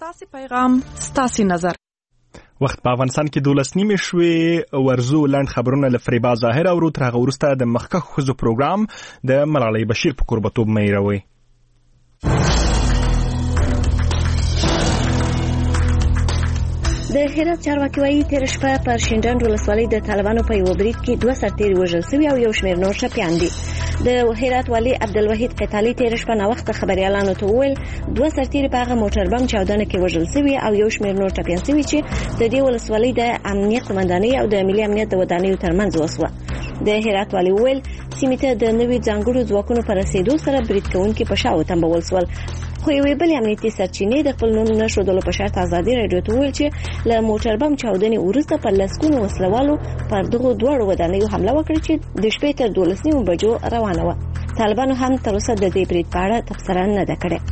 ستاسي پیغام ستاسي نظر. وخت په افغانستان کې 12 نیمې شوې ورزو لاند خبرونه لفریبا ظاهر او تر هغه وروسته د مخکښ ښځو پروګرام د ملالۍ بشیر په قربتوب مېروي. د هرات چارواکي وايي تیر شپه پر شینډنډ ولسوالۍ د طالبانو په یو برید کې 2 سرتیري وژل شوي او یو شمېر نور ټپیان دي. د هرات والي عبدالوحید قتالي تیر شپه ناوخته خبريالانو ته وویل 2 سرتیري په هغه موټر بم چاودنه کې وژل شوي او یو شمېر نور ټپیان شوي چې د دې ولسوالۍ د امنیت قومندانۍ او د ملي امنیت د ودانیو ترمنځ وسوه. د هرات والي وویل سیمې ته د نوي ځانګړو ځواکونو پر رسیدو سره برید کوونکي په شا وتمبول شول. خو یوې بلې امنیتي سرچینې د خپل نوم نشودلو په شرط ازادي رادیو ته وویل چې له موټر بم چاودنې وروسته په لسګونو وسلوالو پر دغو دواړو ودانیو حمله وکړه چې د شپې تر 12 بجو روانه وه. طالبانو هم تر اوسه د دې برید په اړه تبصره نه ده کړې.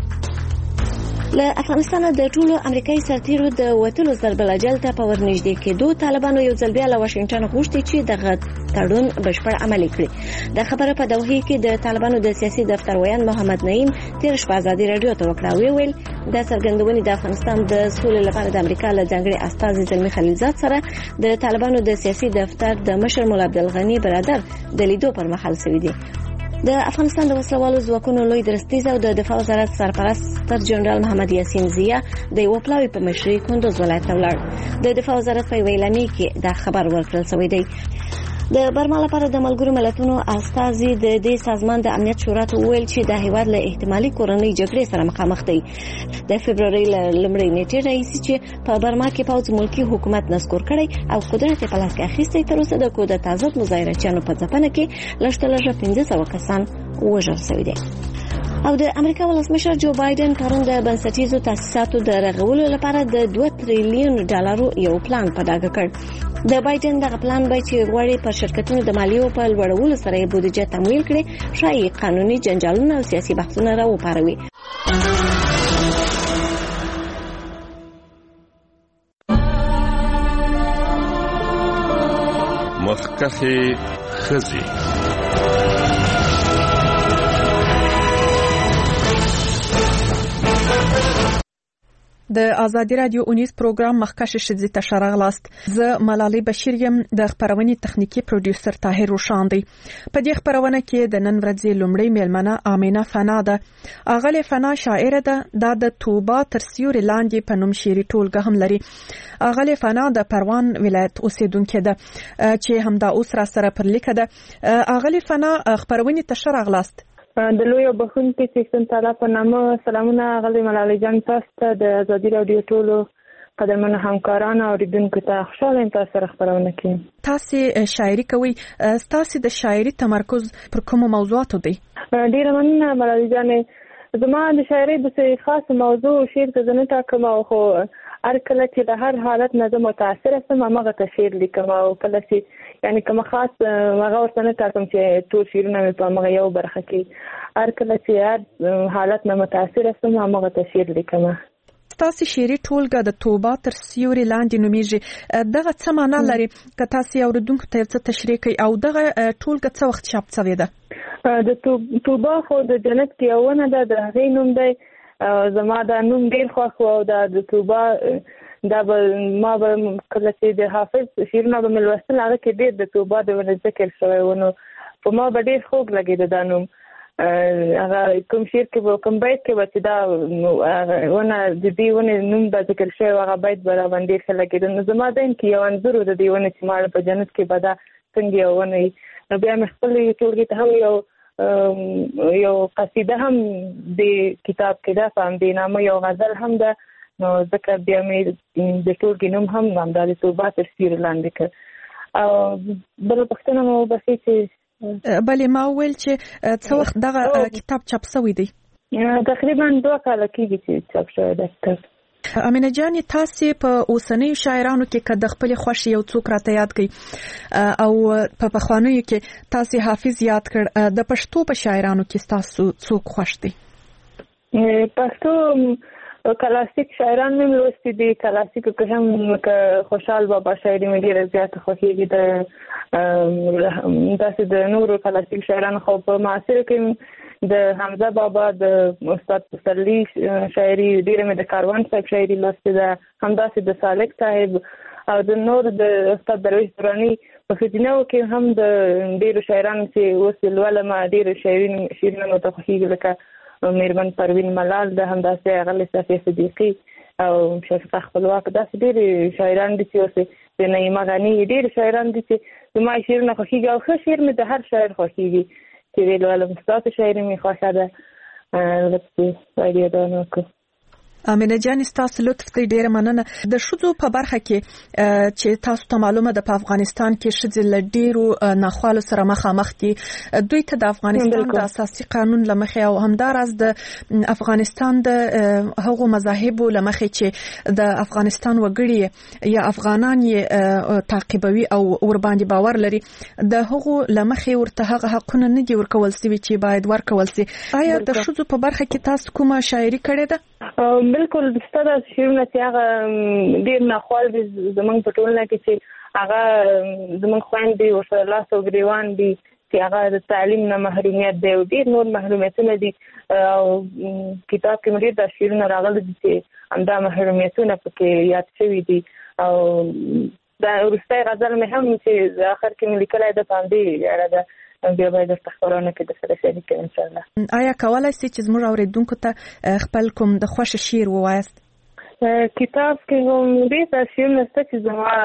له افغانستان د ټولو امریکایي سرتیرو د وتلو ضرب الاجل ته په ورنږدې کېدو طالبانو یو ځل بیا له واشنگټن غوښتي چې دغه تړون بشپړ عملي کړي. د خبره په دوحه کې د طالبانو د سیاسي دفتر ویان محمد نعیم تیر شپه ازادي رادیو ته وکړه. ویل د څرګندونې د افغانستان د سولې لپاره د امریکا له ځانګړي استازي زلمی خلیلزاد سره د طالبانو د سیاسي دفتر د مشر مولا عبدالغنی برادر د لیدو پر مهال شوی دی. د افغانستان د وسلوالو ځواکونو لوی درستیز او د دفاع وزارت سرپرست ستر جنرال محمد یاسین زیا د یو پلاوی په مشرۍ کندوز ولایت ته ولاړ. د دفاع وزارت په ویلامې کې دا خبر ورکړل شوی دی. د برما لپاره د ملګرو ملتونو استازي د دې سازمان د امنیت شورا ته ویل چې د هیواد له احتمالي کورنۍ جګړې سره مخامخ دی. د فبرवरी لومړۍ نیټې راهیسې چې په برما کې پوځ ملکی حکومت نسکور کړی او قدرت په لاس کې اخیستی، تر اوسه د کودتا ضد مظاهرچیانو په ځپنه کې لږ 1500 کسان وژل شوي دي. او د امریکا ولسمشر جو بایدن پرون د بنسټیزو تاسیساتو د رغولو لپاره د 2 تریلیون ډالرو یو پلان په ډاګه کړ. د بایدن دغه پلان به چې غواړي پر شرکتونو د مالیو په لوړولو سره یې بودیجه تمویل کړي، شایي قانوني جنجالونه او سیاسي بحثونه راوپاروي. مخکښې ښځې. د ازادي رادیو اونیز پروګرام مخکښې ښځې ته ښه راغلاست. زه ملالۍ بشیر یم، د خپرونې تخنیکي پروډوسر طاهر روشان دی. په دې خپرونه کې د نن ورځې لومړۍ میلمنه آمینه فنا ده. اغلې فنا شاعره ده، دا د توبه تر سیوري لاندې په نوم شعري ټولګه هم لري. اغلې فنا د پروان ولایت اوسیدونکې ده چې همدا اوس را سره پر لیکه ده. اغلې فنا خپرونې ته ښه راغلاست. د لوی بخونکي سیستم تعالی په نامه سلامونه غلي ملالۍ جان تاسو ته د ازادي رادیو ټولو قدرمنو همکارانو او اوریدونکو ته خوشاله یم تاسو سره خبرونه کوي. تاسو شاعري کوي، تاسو د شاعري تمرکز پر کوم موضوعاتو دی؟ ډیره مننه ملالۍ جان. زما د شاعري د خاص موضوع شعر ته نه ټاکم، او خو هر کله چې د هر حالت نه متاثر سم هغه ته شعر لیکم، او کله چې یعنی کوم خاص هغه ورته نه ټاکم چې ټول شعرونه مې په هغه یو برخه کې هر کله چې هر حالت نه متاثر سم هغه ته شعر لیکم. تاسو شعري ټولګه د توبه تر سیوري لاندې نومیږي، دغه څه معنا لري؟ که تاسو اوریدونکو ته څه تشریح کوي او دغه ټولګه څه وخت چاپ شوې ده؟ د توبه خو د جنت کې یوونه ده، د هغې نوم دی. زما دا نوم ډېر خوښ و، او د توبه دا به ما به کله چې د حافظ شعرونه به مې لوستل هغه کې ډېر د توبه د ونه ذکر شوی و، نو په ما به ډېر خوږ لګېده دا نوم. هغه کوم شعر کې به کوم بیت کې به چې دا ونه د دې ونې نوم به ذکر شوی هغه بیت به راباندې ډېر ښه لګېده. نو زما ذهن کې یو انځور و د دې ونې چې ماړه په جنت کې به دا څنګه یو ونه وي. نو بیا مې خپلې ټولګې ته هم یو قصیده هم د کتاب کې ده، په همدې نامه یو غزل هم ده. نو ځکه بیا مې د ټولګې نوم هم همدا د توبه تر سیوري لاندې کړ. او بله پوښتنه مو وبښئ چې بلې ما وویل چې څه وخت دغه کتاب چاپ شوی دی؟ تقریبا 2 کاله کېږي چې چاپ شوی دی کتاب. امینه جان، تاسو په اوسنیو شاعرانو کې که د خپل خوښ یو څوک راته یاد کړئ، او په پخوانیو کې تاسو حافظ یاد کړ، د پښتو په شاعرانو کې تاسو څوک خوښ دی؟ پښتو کلاسیک شاعران مې لوستي دي. کلاسیک که هم که خوشحال بابا شاعري مې ډېره زیاته خوښېږي. داسې د نورو کلاسیک شاعرانو خو په معاصر کې د حمزه بابا د استاد پسرلي شاعري ډېره مې د کاروان صاحب شاعري لوستې ده، همداسې د سالک صاحب او د نور د استاد درویش دراني په ښځینهو کې هم د ډېرو شاعرانو چې اوس لولم ډېرو شعرونه مې ته خوښېږي لکه میرمن پروین ملال ده، همداسې اغلې صفیه صدیقي او شفیقه خپلواک. داسې ډېرې شاعران دي چې اوس د نعیمه غني ډېر شاعران دي چې زما شعرونه خوښېږي او ښه شعر مې د هر شاعر خوښېږي چې لولم. ستاسو شاعري مې خوښه ده. لکه وایي دا نو کو امینه جان ستاسو لطف دی ډیره مننه. د ښځو په برخه کې چې تاسو ته معلومه ده په افغانستان کې ښځې له ډیرو ناخوالو سره مخامخ دي. دوی ته د افغانستان د اساسي قانون لمخې او همداراز د افغانستان د هغو مذاهبو لمخې چې د افغانستان وګړي یا افغانان یې تعقیبوي او ور باندې باور لري، د هغو لمخې ورته هغه حقونه نه دي ورکول شوي چې باید ورکول شي. آیا د ښځو په برخه کې تاسو کومه شاعري کړې ده؟ بالکل ستاسو شعرونه چې هغه ډېر ناخوال دي زمونږ په ټولنه کې چې هغه زمونږ خویندې ورسره لاس او ګریوان دي چې هغه د تعلیم نه محرومیت دی او ډېر نور محرومیتونه دي او کتاب کې مې ډېر دا شعرونه راغلي دي چې همدا محرومیتونه پکې یاد شوي دي. او دا وروستی غزل مې هم چې آخر کې مې لیکلی ده په همدې اړه ده، بیا باید درته خبرونه کې د سره شریک کړم انشاءالله. آیا کولی شئ چې زموږ اوریدونکو ته خپل کوم د خوښه شعر ووایاست؟ کتاب کې هم ډېر شعرونه شته چې زما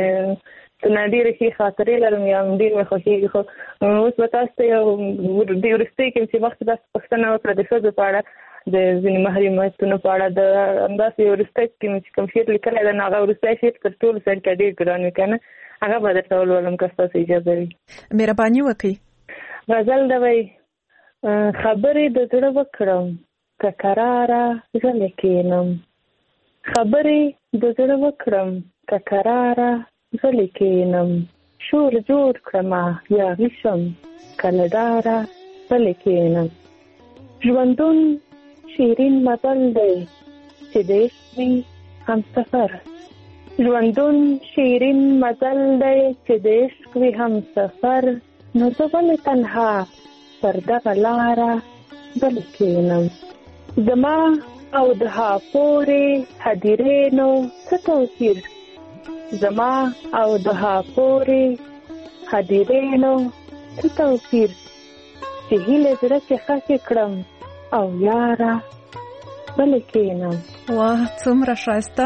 نه ډېرې ښې خاطرې لرم یا ډېر مې خوښېږي. خو اوس به تاسو ته یو وروستۍ کې چې مخکې تاسو پوښتنه وکړه د ښځو په اړه د ځینې محرومیتونو په اړه، د همداسې یو وروستی کې مې چې کوم شعر لیکلی ده نو هغه وروستی شعر تر ټولو سر کې ډېر ګران وي که نه، هغه به درته ولولم که ستاسو اجازه وي. مهرباني وکړئ. غزل ده وایي: خبرې د زړه وکړم که کراره غلی کښېنم، خبرې د زړه وکړم که کراره غلی کښېنم، شور جوړ کړمه یاغي شم که له ډاره غلی کښېنم. ژوندون شیرین مزل دی چې د عشق وي همسفر، ژوندون شیرین مزل دی چې د عشق وي همسفر، نو زه ولې تنها پر دغه لاره غلی کښېنم. زما او د ها پورې هدیرې نو څه توپیر، زما او د ها پورې هدیرې نو څه توپیر، چې هیله زړه کې ښخې کړم او یاره غلی کښېنم. واه څومره ښایسته.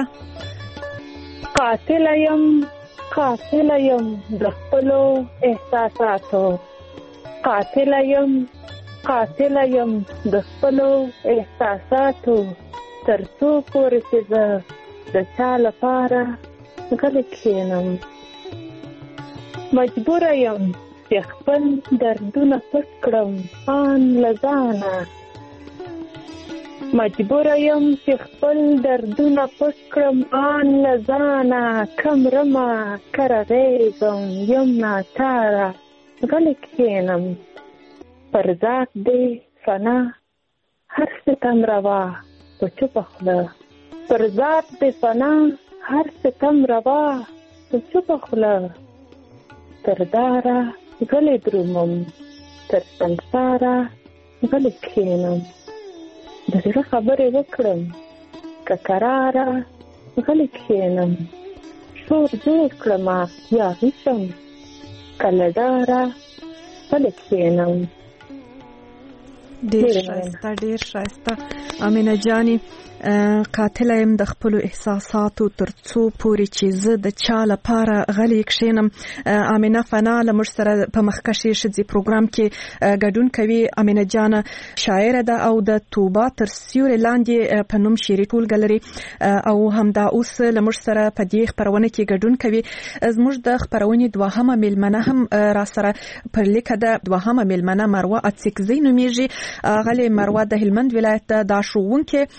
قاتله یم قاتله یم د خپلو احساساتو، قاتله یم قاتله یم د خپلو احساساتو، تر څو پورې چې زه د چا لپاره غلی کښېنم. مجبوره یم چې خپل دردونه پټ کړم آن له ځانه، مجبوره یم چې خپل دردونه پټ کړم آن له ځانه، کمرمه که رغېږم یم ناچاره غلی کښېنم. پر ذات دې فنا هر ستم روا په چوپه خوله، پر ذات دې فنا هر ستم روا په چوپه خوله، تر داره غلی درومم تر سنګساره غلی کښېنم. د زړه خبرې وکړم که کراره غلی کښېنم، شور جوړ کړمه یاغي شم که له ډاره غلی کښېنم. ډېر ښایسته ډېر ښایسته. امینه جانې قاتله یم د خپلو احساساتو تر څو پورې چې زه د چا لپاره غلی کښېنم. امینه فنا له موږ سره په مخکښې ښځې پروګرام کې ګډون کوي. امینه جانه شاعره ده او د توبه تر سیوري لاندې په نوم شعري ټولګه لري او همدا اوس له موږ سره په دې خپرونه کې ګډون کوي. زموږ د خپرونې دوهمه میلمنه هم را سره پر لیکه ده. دوهمه میلمنه مروه اڅکزۍ نومیږي. غلې مروه د هلمند ولایت د ښوونکې او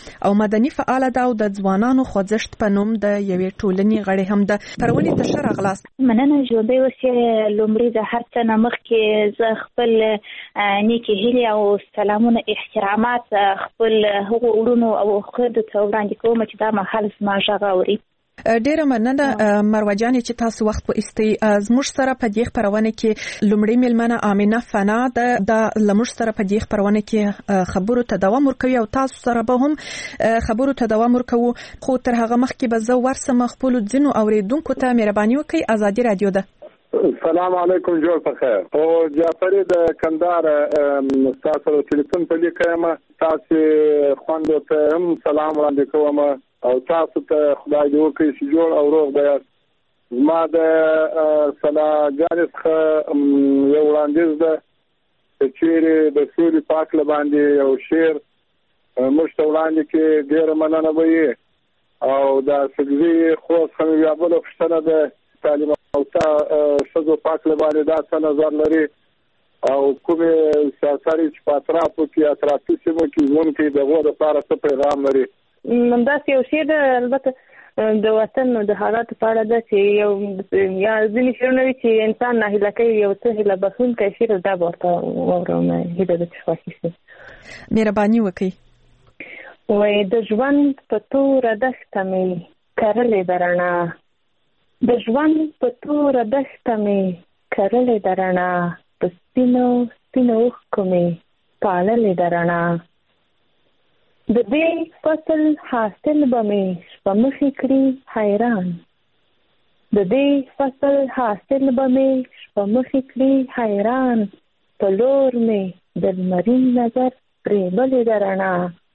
مدني فعال ده او د ځوانانو خوځښت په نوم د یوې ټولنې غړي هم ده. پرونی ته ښه راغلاست. مننه ژوندۍ اوسئ. لومړی د هر څه نه مخکې زه خپل نیکې هیلې او سلامونه احترامات خپل هغو وروڼو او خویندو ته وړاندې کوم چې دا مهال زما غږ اوري. ډیره مننه مروه جانې چې تاسو وخت وایستئ. زموږ سره په دې خبرونه کې لومړی میلمنه امینه فنا ده. د لموږ سره په دې خبرونه کې خبرو ته دوام ورکوي او تاسو سره به هم خبرو ته دوام ورکوو. خو تر هغه مخکې به زه ورسم خپل ځینو اوریدونکو ته مهرباني وکړئ. آزادي رادیو ده. السلام علیکم، جوړ په خیر. او جعفری د کندهار تاسو ټلیفون په لیکم، تاسو خوندو ته هم سلام وړاندې کوم او تاسو ته خدای دې وکړي چې جوړ او روغ بیاست. ما د سلاګانې څخه یو وړاندیز ده چې د سولې پاک لباندې یو شعر موږ ته وړاندې کې ډېره مننه به وي. او د سګزي خوست هم بیا بله پوښتنه ده، تعلیم او ښځو پاک لباندې دا څه نظر لري او کومې سیاسري چې په اطرافو کې اطرافي سیمو کې ژوند کوي د هغو دپاره څه پیغام لري؟ همداسې یو شعر ده، البته د وطن د حالاتو په اړه ده چې یو یا ځینې شعرونه وي چې انسان ناهیله کوي، یو څه هیله بښونکی شعر ده، به ورته واورم. هیله ده چې خوښ شي. مهرباني وکړئ. وایي د ژوند په توره دښته مې کرلې ده رڼا، د ژوند په توره دښته مې کرلې ده رڼا، په سپینو سپینو اوښکو مې پاللې ده رڼا، د دې فصل حاصل به مې شپه مخې کړي حیران، د دې فصل حاصل به مې شپه مخې کړي حیران، په لور مې د لمرین نظر پرېبلې ده رڼا،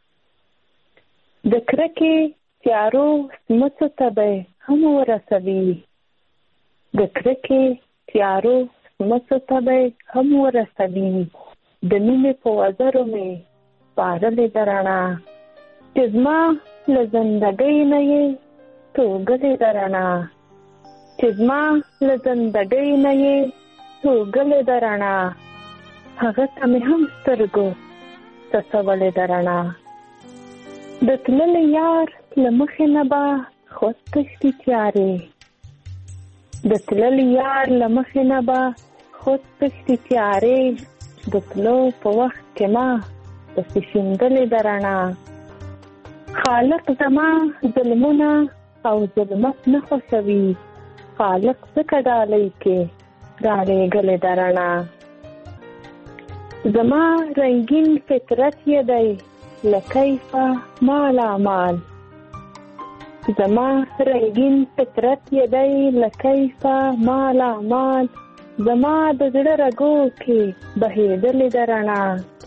د کرکې تیارو سمڅو ته به هم ورسوي، د کرکې تیارو سمڅو ته به هم ورسوي، د مینې په وزرو مې پارلې ده رڼا، چې زما له زندګۍ نه یې توږلې ده رڼا، چې زما له زندګۍ نه یې توږلې ده رڼا، هغه ته مې هم سترګو څڅولې ده رڼا، د تللي یار له مخې نه به خود تښتي تیارې، د تللي یار له مخې نه به خود تښتي تیارې، د تلو په وخت کې ما پسې شیندلې ده رڼا، خالق زما ظلمونه او ظلمت نه خوښوي، خالق ځکه ډالۍ کې رالیږلې ده رڼا، زما رنګین فطرت یې دی لکیفه مالا مال، زما رنګین فطرت یې دی لکیفه مالا مال، زما د زړه رګو کې بهېدلې ده رڼا،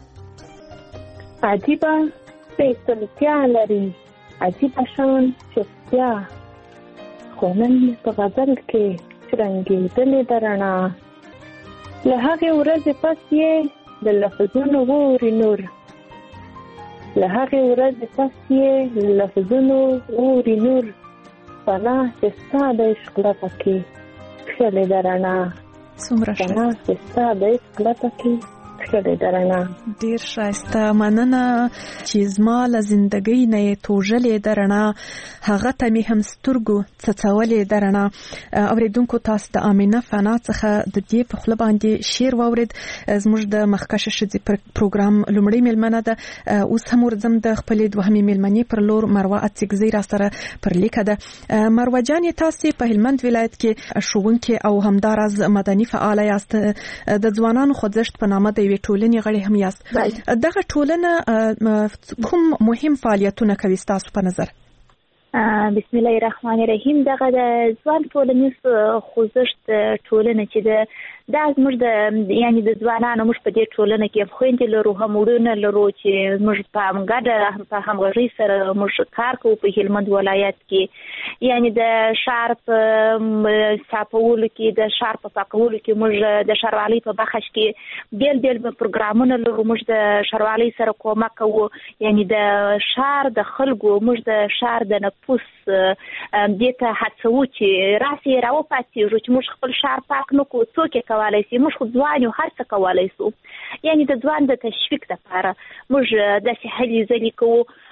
عجیبه سپېڅلتیا لري عجیبه شان چوپتیا، خو نن په غزل کې رنګېدلې ده رڼا، له هغې ورځې پس یې د لفظونو اوري نور، له هغې ورځې پس یې لفظونو اوري نور، فنا چې ستا د عشق لپه کې کښلې ده رڼا، فنا چې ستا د عشق لپه کې کښلې ده رڼا. ډیر ښایسته، مننه چې زما له زندګۍ نه یې توږلې ده رڼا، هغه ته مې هم سترګو څڅولې ده رڼا. اورېدونکو تاسو د امینه فنا څخه د دې په خوله باندې شعر واورېد. زموږ د مخکښې ښځې پروګرام لومړۍ میلمنه ده. اوس هم ورځم د خپلې دوهمې میلمنې پر لور مروه اڅکزۍ را سره پر لیکه ده. مروه جانې، تاسې په هلمند ولایت کې ښوونکې او همداراز مدني فعاله یاست، د ځوانانو خوځښت په نامه د یوې ټولنې غړي هم یاست. دغه ټولنه کوم مهم فعالیتونه کوي ستاسو په نظر؟ بسم الله الرحمن الرحیم. دغه د ځوان ټولنیز خوځښت ټولنه چې دا زموږ د یعنی د ځوانانو موږ په دې ټولنه کې خويندې لرو، هم وروڼه لرو چې موږ په همګډه په همغږۍ سره موږ کار کوو په هلمند ولایت کې. یعنی د ښار په صفولو کې، د ښار په پاکولو کې موږ د ښاروالۍ په بخش کې بیل بیل پروګرامونه لرو. موږ د ښاروالۍ سره کومک کوو، یعنی د ښار د خلکو، موږ د ښار د نفوس دې ته هڅوو چې راسي راوپاتېږو چې موږ خپل ښار پاک نه کړو. څوک یې کولی شي؟ موږ خو ځوان یو، هر څه کولی شو. یعنی د ځوان د تشویق لپاره موږ داسې هلې ځلې کوو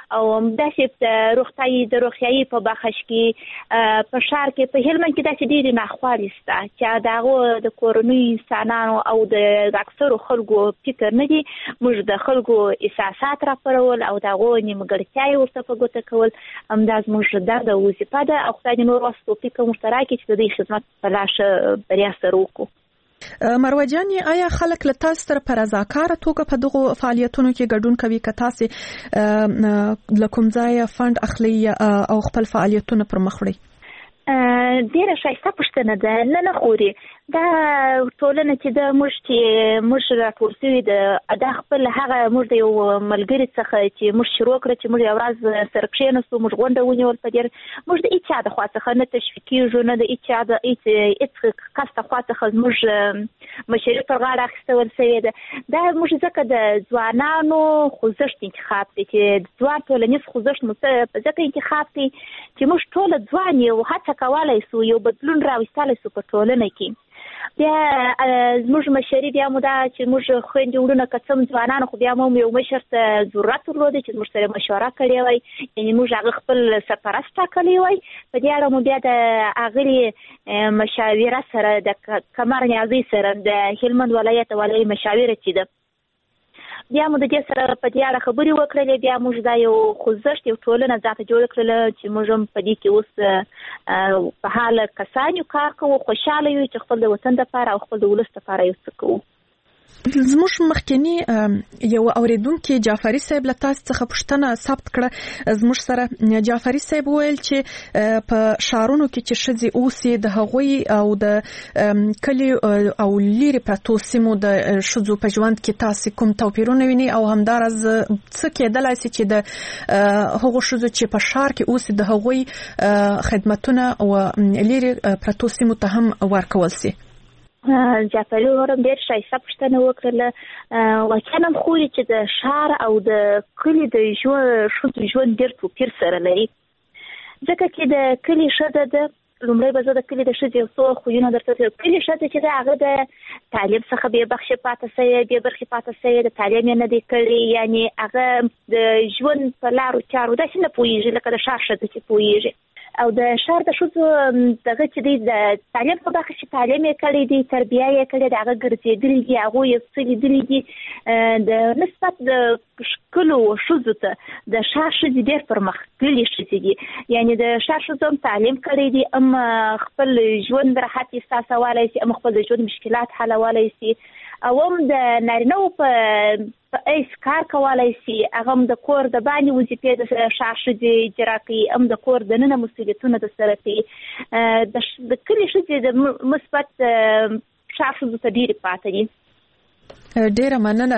او داسې روغتیايي په بخش کې په شهر کې په هلمند کې داسې ډېرې ناخوالې شته چې د هغو د کورنیو انسانانو او د اکثرو خلکو فکر نه دی. موږ د خلکو احساسات راپارول او د هغو نیمګړتیاوې ورته په ګوته کول همدا زموږ دنده او وظیفه ده او خدای دې نور وس توفیق موږ ته راکړي چې د دې خدمت په لا ښه بریا سره وکړو. مروه جانې آیا خلک له تاسو سره په رضاکاره توګه په دغو فعالیتونو کې ګډون کوي که تاسې له کوم ځایه فنډ اخلي او خپل فعالیتونه پر مخ وړئ؟ ډیره ښایسته پوښتنه ده. نه خوري دا ټولنه چې د موږ راټول شوي د خپل هغه موږ د یو ملګري څخه چې موږ شروع کړه چې موږ یو ورځ سره کښېناستو موږ غونډه ونیول په دې موږ د هیچا د خوا څخه نه تشویق کېږو نه د هیچا د هیڅ کس د خوا څخه زموږ مشري پر غاړه اخیستل شوې ده. دا موږ ځکه د ځوانانو خوځښت انتخاب دی چې د ځوان ټولنیز خوځښت مو ځکه انتخاب دی چې موږ ټوله ځوان یو هڅه کولی سو یو بدلون راوستلی سو په ټولنه کې. بیا زموږ مشري بیا مو دا چې موږ خویندې وروڼه که څه ځوانان خو بیا مو یو مشر ته ضرورت درلود چې زموږ سره مشوره کړې وای یعنې موږ هغه خپل سرپرست ټاکلی وای. په دې اړه مو بیا د اغلې مشاوره سره د کمر نیازۍ سره د هلمند ولایت والۍ مشاوره چې ده بیا مو د دې سره په دې اړه خبرې وکړلې. بیا موږ دا یو خوځښت یو ټولنه ځاته جوړه کړله چې موږ هم په دې کې اوس په حال کسان یو کار کوو خوشحاله یو چې خپل د وطن دپاره او خپل د ولس دپاره یو څه کوو. زموږ مخکنی یو اوریدونکي جعفري صاحب له تاسو څخه پوښتنه ثبت کړه. زموږ سره جعفري صاحب ویل چې په شهرونو کې چې ښځې اوسي د هغوی او د کلي او لیرې پرتو سیمو د ښځو په ژوند کې تاسو کوم توپیرونه ویني او همداراز څه کېدلی شي چې د هغو ښځو چې په ښار کې اوسي د هغوی خدمتونه او لیرې پرتو سیمو ته هم ورکول شي؟ جعفري ورم ډېر ښایسته پوښتنه وکړله. واقعا هم خوري چې د ښار او د کلي د ښځو ژوند ډېر توپیر سره لري ځکه چې د کلي ښځه ده لومړی به زه د کلي د ښځې یو څو خویونه درته کلي ښځه چې ده هغه د تعلیم څخه بې بخشې پاته شوې بې برخې پاته شوې د تعلیم یې نه دی کړی یعنې هغه د ژوند په لارو چارو داسې نه پوهېږي لکه د ښار ښځه چې پوهېږي. او د ښار د ښځو دغه چې دی د تعلیم په برخه چې تعلیم یې کړی دی تربیه یې کړې ده هغه ګرځېدلي دي هغوی یې څه لیدلي دي د نسبت د ښکلو ښځو ته د ښار ښځې ډېر پرمختللي ښځې دي یعنې د ښار ښځو هم تعلیم کړی دی هم خپل ژوند راحت احساسولی شي هم خپل د ژوند مشکلات حلولی شي او هم د نارینه‌و په ایس کار کولی شي هغه هم د کور د باندې وظیفې د ښار ښځې اجرا کوي هم د کور دننه مسؤلیتونه ترسره کوي. د کلي ښځې د مثبت ښار ښځو ته ډېرې پاته دي. ډیره مننه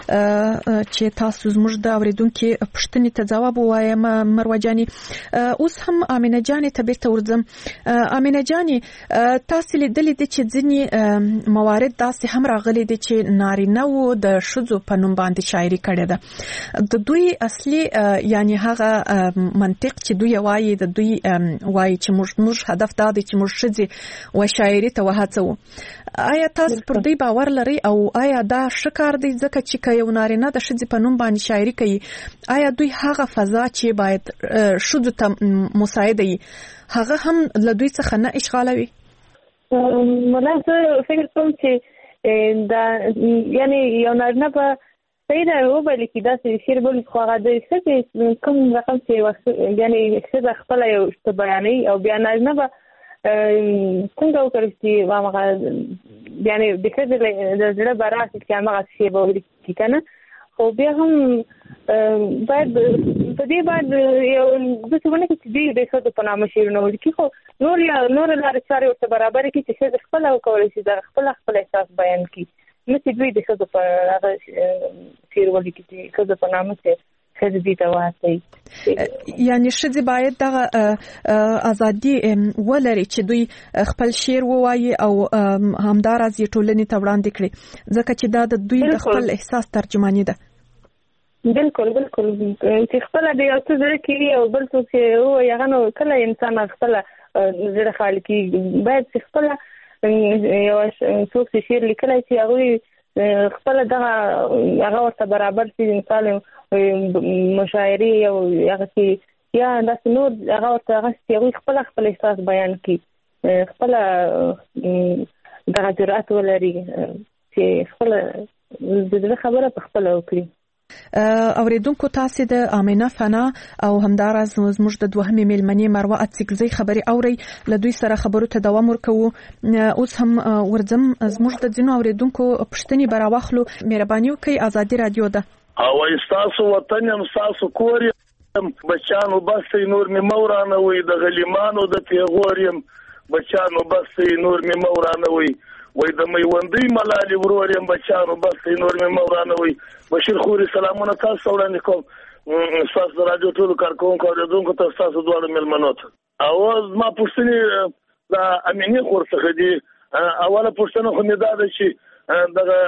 چې تاسو زموږ د اوریدونکو پوښتنې ته ځواب ووایم مروه جانې. اوس هم امینه جانې ته بیرته ورځم. امینه جانې تاسو لیدلې دي چې ځینې موارد داسې هم راغلي دي چې نارینه وو د ښځو په نوم باندې شاعري کړې ده. د دوی اصلي یعنی هغه منطق چې دوی وایي د دوی وایي چې موږ هدف دا دی چې موږ ښځې و شاعري ته وهڅوو. آیا تاسو پر دې باور لرئ او آیا دا ښه کار دی ځکه چې که یو نارینه د ښځې په نوم باندې شاعري کوي آیا دوی هغه فضا چې باید ښځو ته مساعده وي هغه هم له دوی څخه نه اشغالوي؟ مله زه فکر کوم چې دا یعنی یو نارینه به صحیح ده وبایلي چې داسې شعر بولي خو هغه د ښځې کوم رقم چې یعنی ښځه خپله یو څه بیانوي او بیا نارینه به څنګه وکړي چې هغه یعنی د ښځې د زړه برعکس چې همغه شی به ولیکي که نه خو بیا هم باید په دې باید یو داسې ونه کړي چې دوی د ښځو په نامه شعرونه ولیکي خو نورې لارې چارې ورته برابرې کړي چې ښځه خپله وکولی شي د خپل احساس بیان کړي نه چې دوی د ښځو په هغه شعر ولیکي چې ښځو په نامه چې ښځې دې ته وهڅوي. یعنی ښځې باید دغه ازادي ولري چې دوی خپل شعر ووایي او همداراز یې ټولنې ته وړاندې کړي ځکه چې دا د دوی د خپل احساس ترجماني ده. بالکل چې خپله د یو څه زړه کې وي او بل څوک چې ووایي هغه نو کله انسان خپله زړه خالي کېږي باید چې خپله یو څوک چې شعر لیکلی چې هغوی خپله دغه هغه ورته برابر شي مثال مشاعري او هغه چې یا داسې نور هغه خپل احساس بیان کړي خپل دغه جرأت ولري چې خپل د خبره په خپل وکړي. اوریدونکو تاسو د امینه فنا او همدارز زموږ د دوهمې میلمنې مروه اتسکزی خبري اوري له دوی سره خبرو ته دوام ورکوو. اوس هم ورځم زموږ د ځینو اوریدونکو پښتني براوخلو مهرباني وکړئ. ازادي رادیو ده او تاسو وطن هم تاسو کور بچانو بس نور می مورانه وي د غلیمانو د پیغوریم بچانو بس نور می مورانه وي وای د میوندۍ ملالي وروریم بچانو بس نور می مورانه وي. بشیر خوري سلامونه تاسو وړاندې کوم تاسو د رادیو ټول کارکونکو اوریدونکو تاسو دواړو ملمنو ته. او ما پوښتنه د امینه خور څخه دي. اوله پوښتنه خو مې دا ده چې دغه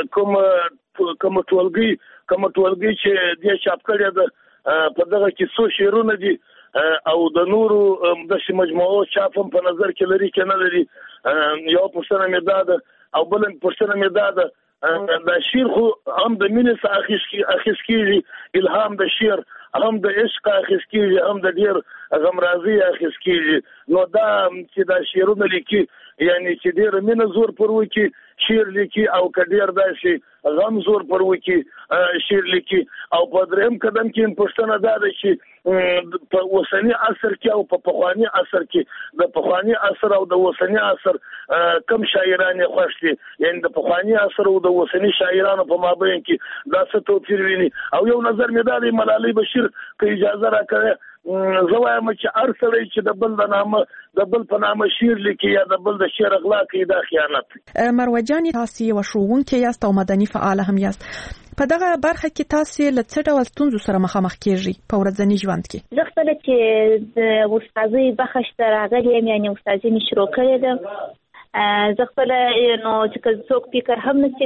کوم ټولګي چې د چاپ کړی ده په دغه کې څو شعرونه دي او د نورو د مجموعو چاپ هم په نظر کې لري کې نه لري. یو پوښتنه مې دا ده او بل پوښتنه مې دا ده د شعر خو هم د مینې څخه اخیست کېږي الهام د شعر هم د عشق اخیست کېږي هم د ډېر غمرازي اخیست کېږي. نو دا چې دا شعرونه لیکي یعنی چې ډېر مینه زور پر وکي شعر لیکي او کډیر داسي غم زور پر وکي شعر لیکي. او په دریم قدم کې پښتنه دا ده چې په اوسنی عصر کې او په پخوانی عصر کې د پخوانی عصر او د اوسنی عصر کم شاعران خوښ دي یعنی د پخوانی عصر او د اوسنی شاعرانو په مابین کې دا څه توپیر ویني. او یو نظر مې دا دی ملالي بشیر که اجازه راکړه زوایم چې ارسلې چې د بل په نامه شعر لیکي یا د بل د شعر اغلا کوي دا خیانت. مروه جان تاسو یو شوونکې یاست او مدني فعال هم یاست. په دغه برخه کې تاسو له څه ډول ستونزو سره مخامخ کیږئ په ورځني ژوند کې؟ زه خپل چې د استادۍ بخښ ته راغلی یم یعنی استادۍ مې شروع کړې ده. زه خپل نو چې څوک فکر هم نشي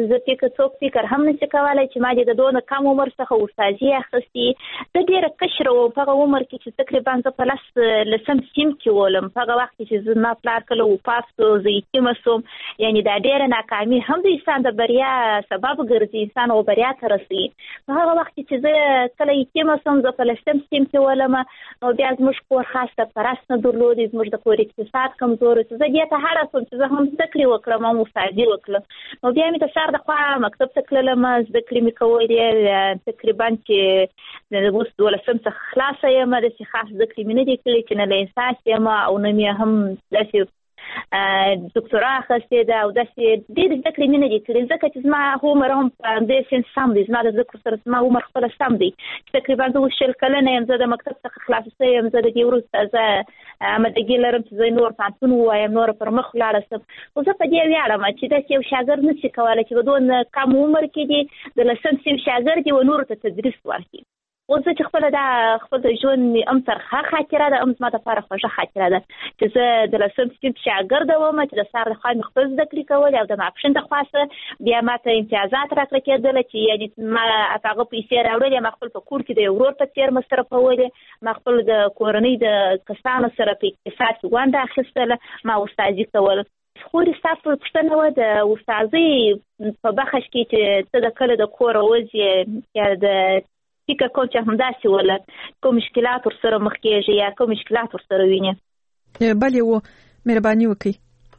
کولای چې ما دې د دونه کم عمر څخه استادۍ اخیستې. زه ډېره کشره وم په هغه عمر کې چې تقریبا زه په لسم سیم کې ولم. په هغه وخت کې چې زما پلار کله وفات شو زه یتیمه شوم. یعنی دا ډېره ناکامي هم د انسان د بریا سبب ګرځي انسان او بریا ته رسي. په هغه وخت کې چې زه کله یتیمه شوم زه په لسم سیم کې ولم. نو بیا زموږ کور خاص سرپرست نه درلودی زموږ د کور اقتصاد کمزور و. زه دې ته هره چې زه هم زده کړې وکړم او استادي وکړم. نو بیا مې د سهار د خوا مکتب ته تللم زده کړې مې کولې تقریبا چې اوس 12 څخه خلاصه یم. داسې خاص زده کړې مې نه دي کړې چې نه له احساس یم او نه مې هم داسې دکتورا اخیستې ده او داسې ډېرې زده کړې مې نه دي کړې ځکه چې زما عمر هم په همدې سن سم دی. زما د زده کړو سره زما عمر خپله سم دی. تقریبا زه اوس 20 کلنه یم. زه د مکتب څخه خلاصه شوې یم. زه د دې وروسته زه آمادګي لرم چې زه نور پوهنتون ووایم نور پر مخ ولاړه شم. خو زه په دې ویاړم چې داسې یو شاګرد نشي کولی چې په دونه کم عمر کې دي د لسم سیم شاګرد وي و نورو ته تدریس ورکړي. اوس زه چې خپل د ژوند ام ترخه خاطره ده ام زما دپاره خوږه خاطره ده چې زه د لسم صنف شاګرده وم چې د سهار د خوا مې خپل زده کړې کولې او د ماپښین د خوا بیا ماته امتیازات راکړه کېدله چې یعنې ما هغه پیسې راوړلې ما خپل په کور کې د یو ورور په څېر مصرفولې. ما خپل د کورنۍ د کسانو سره په اقتصاد کې ونډه اخیستله. ما استادي کوله. خوري ستا پوښتنه وه د استادۍ په بخش کې چې ته د کله د کوره وځې یا د فکر کوم چې همداسې ولا کوم مشکلات ورسره مخ کېږي یا کوم مشکلات ورسره وینې؟ بلې مهرباني وکړئ.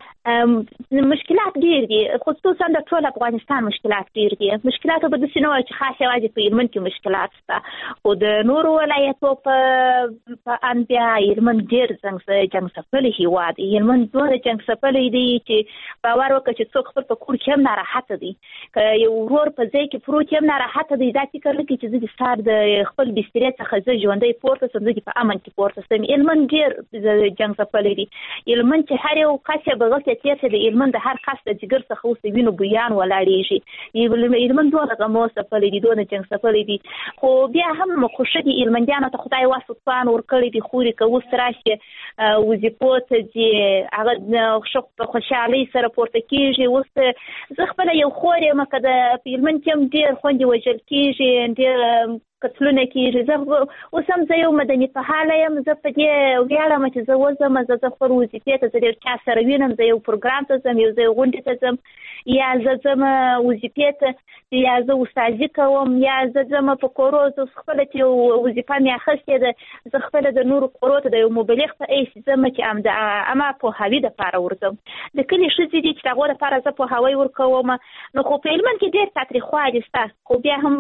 مشکلات ډېر دي خصوصا د ټول افغانستان مشکلات ډېر دي. مشکلات به داسې نه وایي چې خاص یوازې په هلمند کې مشکلات شته خو د نورو ولایتو په ان بیا هلمند ډېر جنګ څپلی هېواد دی. هلمند دومره جنګ څپلی دی چې باور وکړه چې څوک خپل په کور کې هم ناراحته دی. که یو ورور په ځای کې پروت هم ناراحته دی دا فکر نه کوي چې زه د سهار د خپل بسترې څخه زه ژوندی پورته شم زه دې په امن کې پورته شم. هلمند ډېر جنګ څپلی دی. هلمند چې هر یو کس یې بغل تیر چې د هلمند د هر کس د جګر څخه اوس د وینو بویان ولاړېږي. هلمند دونه غمو څپلی دي دونه جنګ څپلی دي خو بیا هم خوښه دي هلمندیانو ته خدای وس توان ورکړی دي خوري که اوس راشي وظیفو ته ځي هغه په خوشحالۍ سره پورته کېږي. اوس زه خپله یو خور یم که په هلمند کې هم ډېر خویندې وژل کېږي ډېر کتلونه کېږي. زه اوس هم زه یو مدني فعاله یم، زه په دې ویاړم چې زه وځم، زه خپل وظیفې ته زه ډېر چا سره وینم، زه یو پروګرام ته ځم، یو ځای غونډې ته ځم، یا زه ځم وظیفې ته، یا زه استادي کوم، یا زه ځم په کورو، زه خپله چې یو وظیفه مې اخیستې ده، زه خپله د نورو کورو ته د یو مبلغ په حیث ځم چې اما پوهاوي دپاره ورځم. د کلي ښځې دي چې د هغو دپاره زه پوهاوی ورکوم. نو خو په هلمند کې ډېر تاوتریخوالی شته، خو بیا هم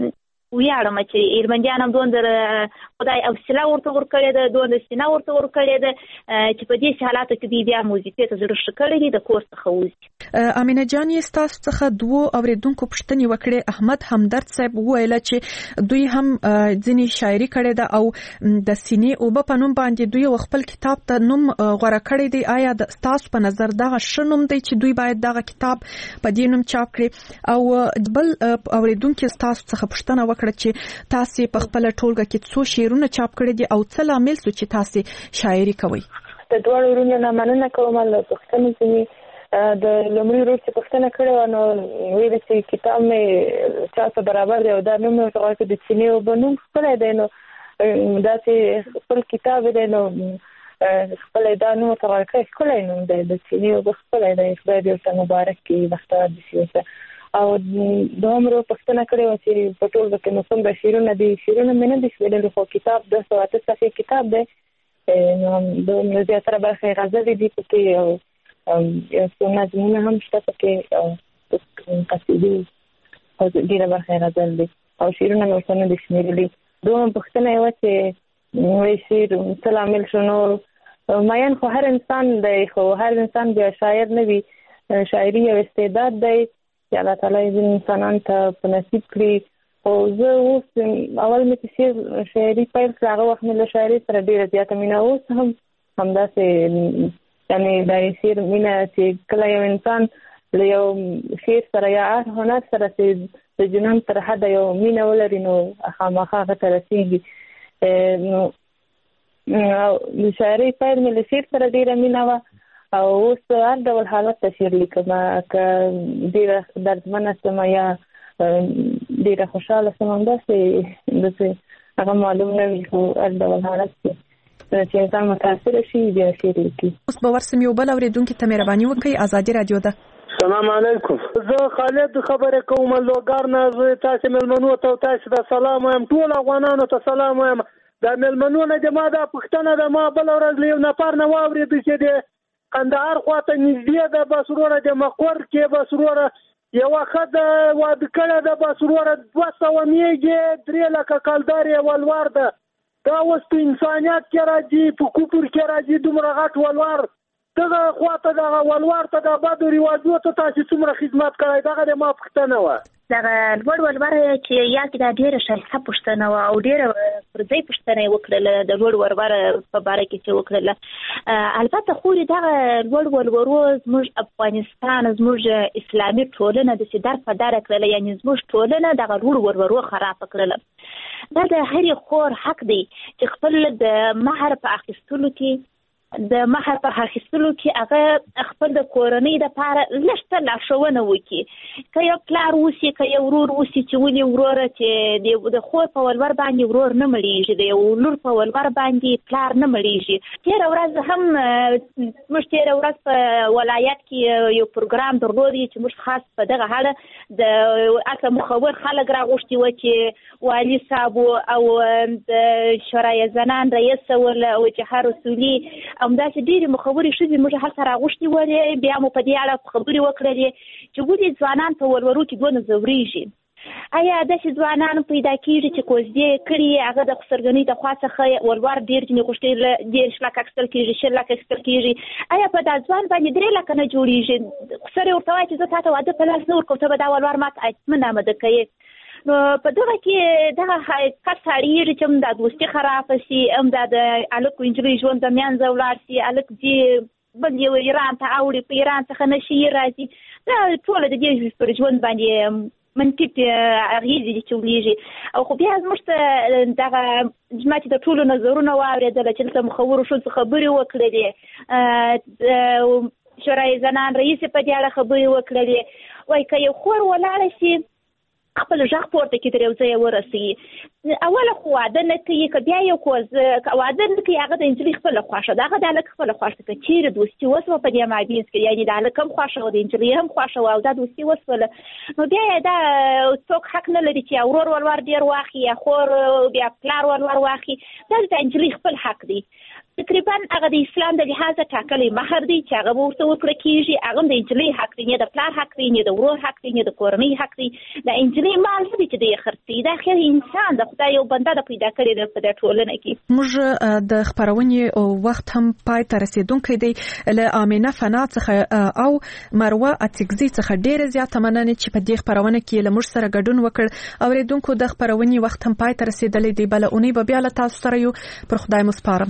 ویاړم چې هلمندیان هم دومره خدای حوصله ورته ورکړې ده، دومره سینه ورته ورکړې ده چې په دې حالاتو کې دوی بیا وظیفې ته زړه ښه کړی دي، د کور څخه وځي. امینه جان، ستاسو څخه دوو اورېدونکو پوښتنې وکړې. احمد همدرد صاحب وویل چې دوی هم ځینې شاعري کړې ده او د سینې اوبه په نوم باندې دوی خپل کتاب ته نوم غوره کړی دی. آیا ستاسو په نظر دغه ښه نوم دی چې دوی باید دغه کتاب په دې نوم چاپ کړي؟ او بل اورېدونکي ستاسو څخه پوښتنه وکړه چې تاسو په خپل ټولګه کې څو شعرونه چاپ کړی دي او څه لامل څه چې تاسو شاعري کوئ؟ د دوه ورونو نه مننه کوم له پښتنې چې د لومړي ورور چې پښتنه کړو نو ویل چې کتاب مې چاته برابر دی او دا نوم یې ورته د چینه او بنوم خپل دی. نو دا چې خپل کتاب دی نو خپل دا نوم ته ورکړی خپل نوم دی د چینه او خپل دی. خدای دې ورته مبارک کړي، بختور دي شي. او دومره پښتنه کړو چې په ټول کې نو څومره شعرونه دي، شعرونه مې نه دي ویلي، خو کتاب 208 صفحې کتاب دی. نو د زیاتره برخه غزل دي پکې او یو څو نظمونه هم شته پکې او قصیدې او ډېره برخه غزل دي او شعرونه مې ورته نه دي شمېرلي. دومره پښتنه یې وه چې وایي شعر څه لامل شو. نو میین خو هر انسان دی، خو هر انسان بیا شاعر نه وي. شاعري یو استعداد دی چې الله تعالی یې انسانانو ته په نصیب کړي. او زه اوس اول مې چې شاعري پیل کړه هغه وخت مې له شاعري سره ډېره زیاته مینه، اوس هم همداسې یعنې دا شعر مینه چې کله یو انسان له یو شعر سره یا هر هنر سره چې د جنون تر حده یو مینه ولري نو خامخا هغه ته رسېږي. نو د شاعري پیل مې له شعر سره ډېره مینه وه او اوس هر ډول حالت ته شعر لیکم، که ډېره دردمنه شم یا ډېره خوشحاله شم، همداسې هغه معلوم نه وي، خو هر ډول حالت چې انسان متاثره شي بیا شعر لیکي. اوس به ورسم یو بل اورېدونکي ته مهرباني وکړئ. ازادي راډیو ده. سلام علیکم، زه خالد خبرې کوم لوګر نه. زه تاسو مېلمنو ته تاسو ته سلام وایم، ټول افغانانو ته سلام وایم. دا مېلمنو نه د ما دا پښتنه ده، ما بل ورځ له یو نفر نه واورېد چې د کندهار خواته نږدې ده بسروره د مقر کې بسروره یوه ښځه واده کړې ده، بسروره 200 میږي 3 لکه کلدار یې ولور ده. دا اوس په انسانیت کې راځي، په کفر کې راځي، دومره غټ ولور. دغه خواته دغه ولور ته د بدو رواجو ته تاسو څومره خدمت کړی، دغه د ما پوښتنه وه. دغه لوړ ولور چې یا کې دا ډېره ښایسته پوښتنه وه او ډېره پر ځای پوښتنه یې وکړله د لوړ ولور په باره کې چې وکړله. البته خو دغه لوړ ولورو زموږ افغانستان، زموږ اسلامي ټولنه داسې در په دره کړله، یعنې زموږ ټولنه دغه لوړ ولورو خرابه کړله. دا د هرې خور حق دی چې خپل د مهر په اخیستلو کې هغه خپل د کورنۍ دپاره لږ څه لارښوونه وکړي. که یو پلار اوسي، که یو ورور اوسي، چې ولې وروره چې د خور په ولور باندې ورور نه مړېږي، د یو لور په ولور باندې پلار نه مړېږي. تېره ورځ هم موږ تېره ورځ په ولایت کې یو پروګرام درلود چې موږ خاص په دغه اړه د اصل مخور خلک راغوښتي وو چې والي صاحب او د شورای زنان رئیس او جهار رسولي همداسې ډېرې مخورې ښځې موږ هلته راغوښتي ولې، بیا مو په دې اړه خبرې وکړلې چې ولې ځوانان په ولورو کې دونه ځورېږي. آیا داسې ځوانان پیدا کېږي چې کوزدې کړي، هغه د خسرګنۍ د خوا څخه ولور ډېر ځینې غوښتي 10 لکه اخیستل کېږي، 20 لکه اخیستل کېږي. آیا په دا ځوان باندې 3 لکه نه جوړېږي؟ خسر یې ورته وایي چې زه تا ته واده په لاس نه ورکوم، ته به دا ولور ما ته حتمن آمده کوې. نو په دغه کې دغه کس اړیږي چې هم دا دوستي خرابه شي، هم دا د هلک نجلۍ ژوند د منځه ولاړ شي، هلک ځي بل یو ایران ته اوړي، په ایران څخه نشي راځي. دا ټوله د دې پر ژوند باندې منفي اغېزې دي چې ولیږي. او خو بیا زموږ ته دغه ما چې د ټولو نظرونه واورېدله چې دلته مخورو ښځو خبرې وکړلې، شورای زنان رئیس په دې اړه خبرې وکړلې. وایي که یو خور ولاړه شي خپل غږ پورته کړي تر یو ځایه ورسوي، اوله خو واده نه کوي که بیا یو کوز واده نه کوي هغه د انجلۍ خپل خوښه ده هغه د هلک خپل خوښه ده چیرې دوستي وسوه په دې مابینځ کې یعنې د هلک هم خوښه وه د انجلۍ هم خوښه وه او دا دوستي وسوله نو بیا یې دا څوک حق نه لري چې یا ورور ولور ډېر واخلي یا خور بیا پلار ولور واخلي دا د انجلۍ خپل حق دی تقریبا هغه د اسلام د لحاظه ټاکلی مهر دی چې هغه به ورته ورکړه کېږي هغه هم د انجلۍ حق دی نه د پلار حق دی نه د ورور حق دی نه د کورنۍ حق دی د انجلۍ مال نه دی چې دی یې خرڅوي دا خیر انسان د خدای یو بنده د پیدا کړې ده په دې ټولنه کې موږ د خپرونې وخت هم پای ته رسیدونکی دی له آمینه فنا څخه او مروه اتکزي څخه ډېره زیاته مننه چې په دې خپرونه کې له موږ سره ګډون وکړ اوریدونکو د خپرونې وخت هم پای ته رسیدلی دی بله اونۍ به بیا له تاسو سره یو پر خدای مو سپارم